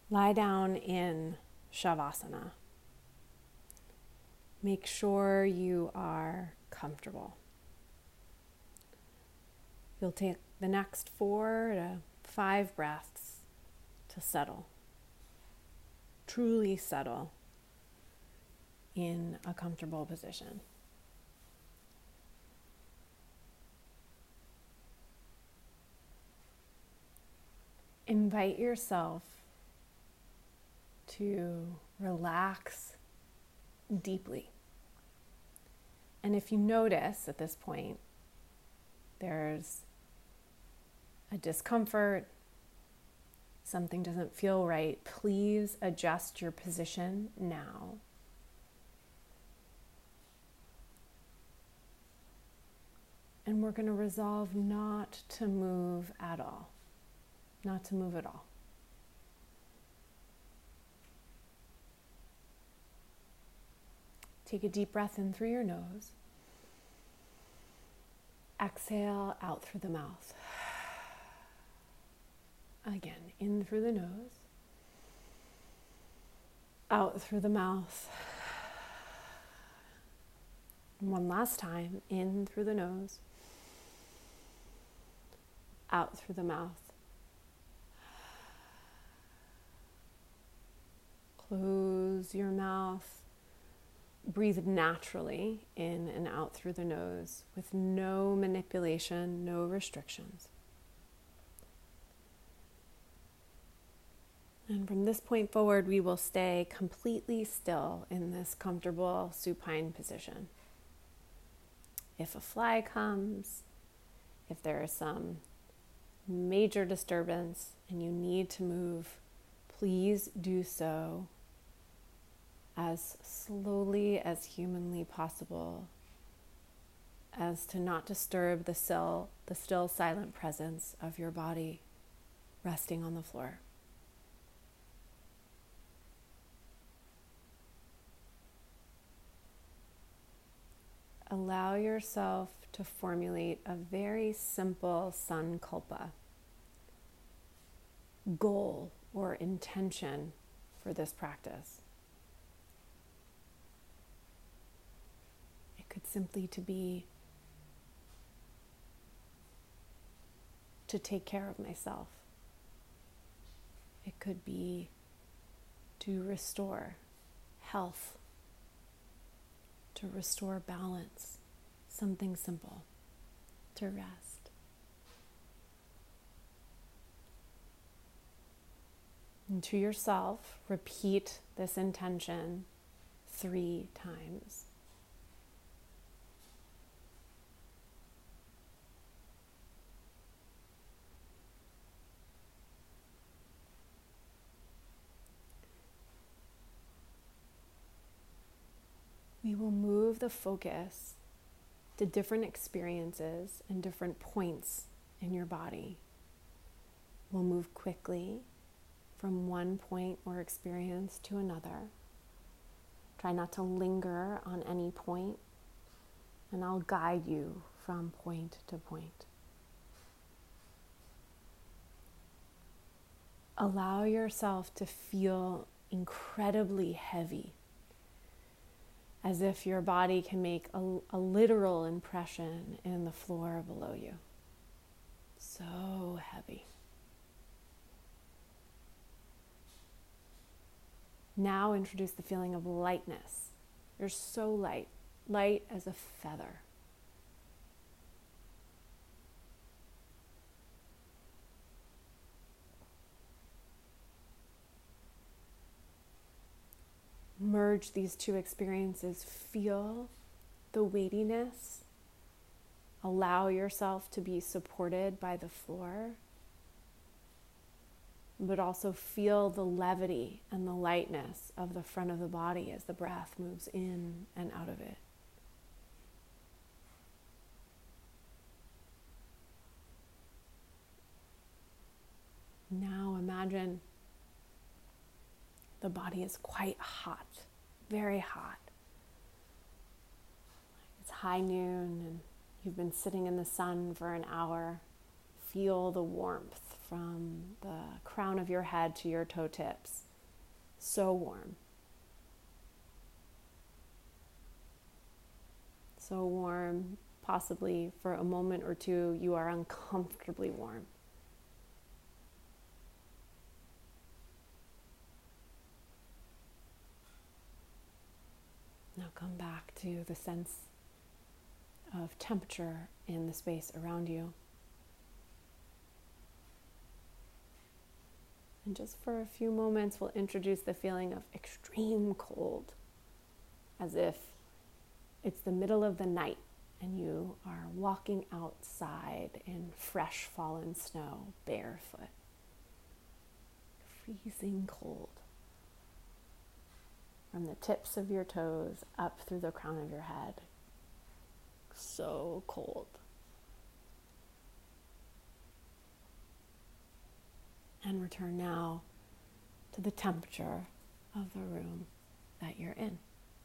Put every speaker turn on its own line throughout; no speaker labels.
Lie down in Shavasana. Make sure you are comfortable. You'll take the next 4 to 5 breaths to settle. Truly settle in a comfortable position. Invite yourself to relax deeply. And if you notice at this point, there's a discomfort, something doesn't feel right, please adjust your position now. And we're going to resolve not to move at all. Not to move at all. Take a deep breath in through your nose. Exhale out through the mouth. Again, in through the nose. Out through the mouth. One last time, in through the nose. Out through the mouth. Close your mouth. Breathe naturally in and out through the nose with no manipulation, no restrictions. And from this point forward, we will stay completely still in this comfortable supine position. If a fly comes, if there is some major disturbance and you need to move, please do so as slowly as humanly possible, as to not disturb the still silent presence of your body resting on the floor. Allow yourself to formulate a very simple sankalpa, goal or intention for this practice. Could simply be to take care of myself. It could be to restore health, to restore balance, something simple, to rest. And to yourself, repeat this intention 3 times. We will move the focus to different experiences and different points in your body. We'll move quickly from one point or experience to another. Try not to linger on any point, and I'll guide you from point to point. Allow yourself to feel incredibly heavy, as if your body can make a literal impression in the floor below you. So heavy. Now introduce the feeling of lightness. You're so light, light as a feather. Merge these 2 experiences. Feel the weightiness. Allow yourself to be supported by the floor, but also feel the levity and the lightness of the front of the body as the breath moves in and out of it. Now imagine the body is quite hot, very hot. It's high noon and you've been sitting in the sun for an hour. feel the warmth from the crown of your head to your toe tips. So warm. So warm, possibly for a moment or two, you are uncomfortably warm. Now come back to the sense of temperature in the space around you. And just for a few moments, we'll introduce the feeling of extreme cold, as if it's the middle of the night and you are walking outside in fresh fallen snow, barefoot. Freezing cold. From the tips of your toes up through the crown of your head. So cold. And return now to the temperature of the room that you're in.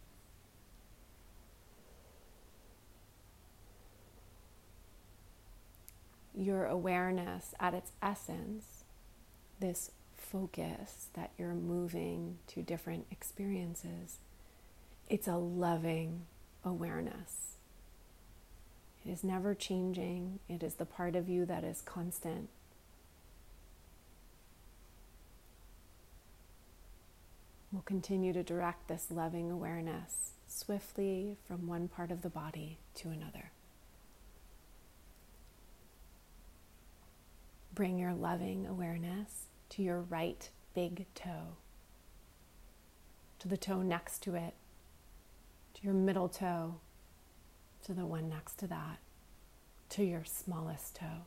Your awareness at its essence, this focus that you're moving to different experiences, it's a loving awareness. It is never changing. It is the part of you that is constant. We'll continue to direct this loving awareness swiftly from one part of the body to another. Bring your loving awareness to your right big toe, to the toe next to it, to your middle toe, to the one next to that, to your smallest toe.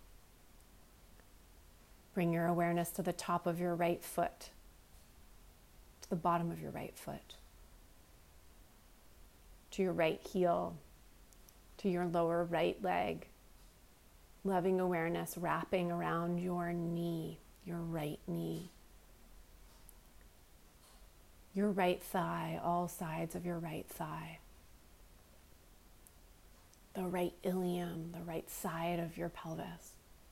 Bring your awareness to the top of your right foot, to the bottom of your right foot, to your right heel, to your lower right leg. Loving awareness wrapping around your knee, your right knee, your right thigh, all sides of your right thigh, the right ilium, the right side of your pelvis.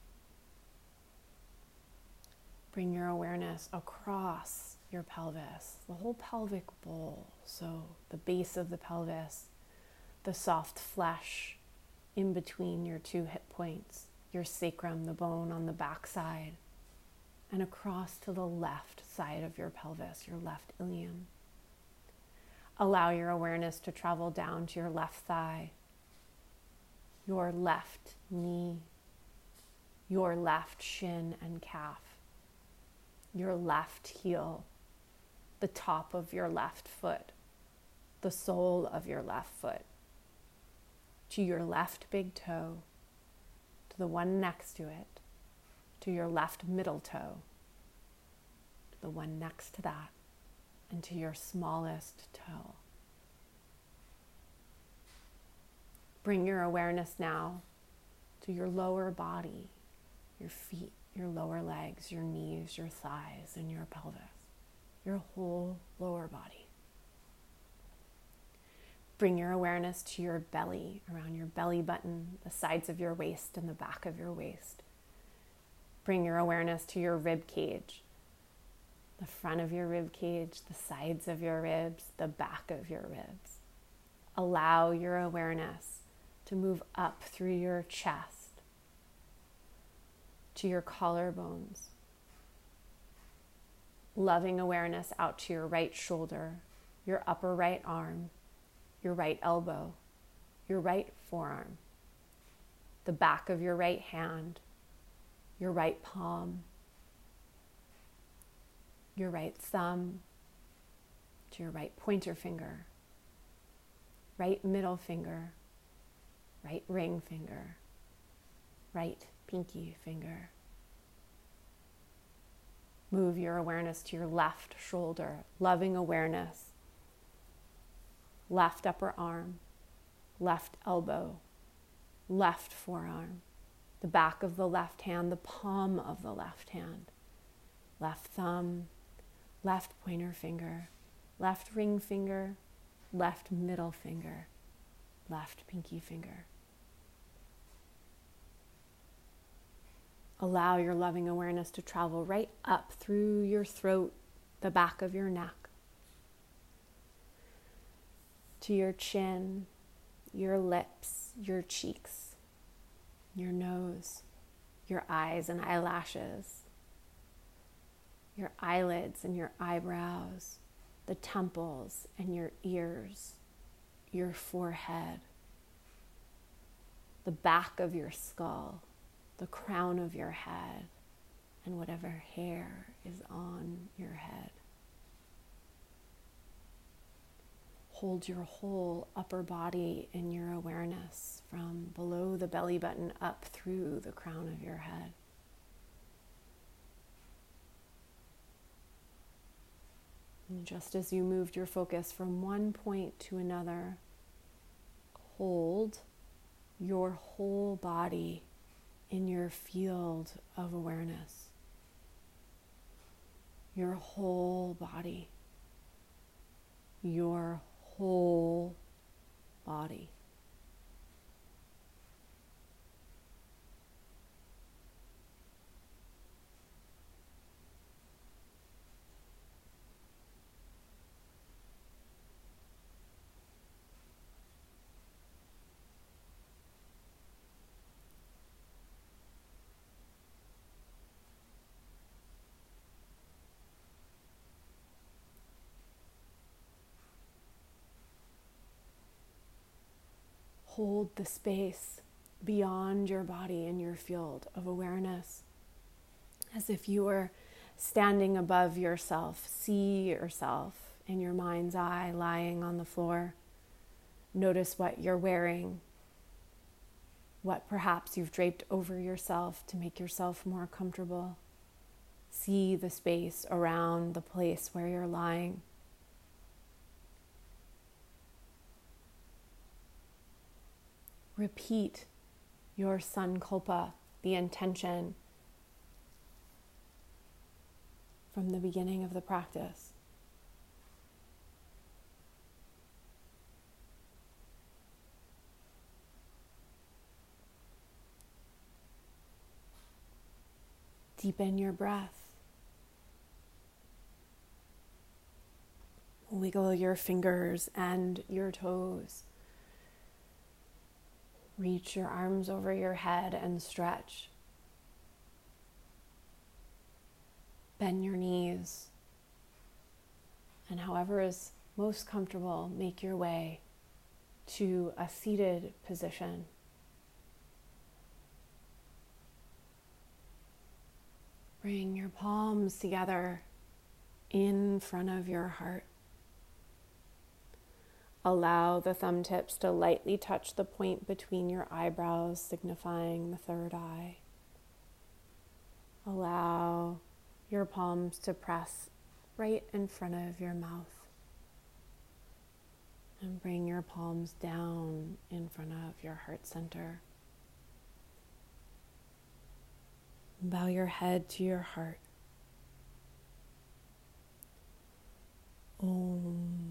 Bring your awareness across your pelvis, the whole pelvic bowl, so the base of the pelvis, the soft flesh in between your two hip points, your sacrum, the bone on the back side, and across to the left side of your pelvis, your left ilium. Allow your awareness to travel down to your left thigh, your left knee, your left shin and calf, your left heel, the top of your left foot, the sole of your left foot, to your left big toe, to the one next to it, to your left middle toe, to the one next to that, and to your smallest toe. Bring your awareness now to your lower body, your feet, your lower legs, your knees, your thighs, and your pelvis, your whole lower body. Bring your awareness to your belly, around your belly button, the sides of your waist and the back of your waist. Bring your awareness to your rib cage, the front of your rib cage, the sides of your ribs, the back of your ribs. Allow your awareness to move up through your chest, to your collarbones. Loving awareness out to your right shoulder, your upper right arm, your right elbow, your right forearm, the back of your right hand, your right palm, your right thumb, to your right pointer finger, right middle finger, right ring finger, right pinky finger. Move your awareness to your left shoulder, loving awareness. Left upper arm, left elbow, left forearm, the back of the left hand, the palm of the left hand, left thumb, left pointer finger, left ring finger, left middle finger, left pinky finger. Allow your loving awareness to travel right up through your throat, the back of your neck, to your chin, your lips, your cheeks, your nose, your eyes and eyelashes, your eyelids and your eyebrows, the temples and your ears, your forehead, the back of your skull, the crown of your head, and whatever hair is on your head. Hold your whole upper body in your awareness from below the belly button up through the crown of your head. And just as you moved your focus from one point to another, hold your whole body in your field of awareness. Your whole body. Your whole body. Hold the space beyond your body in your field of awareness, as if you were standing above yourself. See yourself in your mind's eye lying on the floor. Notice what you're wearing, what perhaps you've draped over yourself to make yourself more comfortable. See the space around the place where you're lying. Repeat your sankalpa, the intention from the beginning of the practice. Deepen your breath. Wiggle your fingers and your toes. Reach your arms over your head and stretch. Bend your knees. And however is most comfortable, make your way to a seated position. Bring your palms together in front of your heart. Allow the thumb tips to lightly touch the point between your eyebrows, signifying the third eye. Allow your palms to press right in front of your mouth. And bring your palms down in front of your heart center. Bow your head to your heart. Om.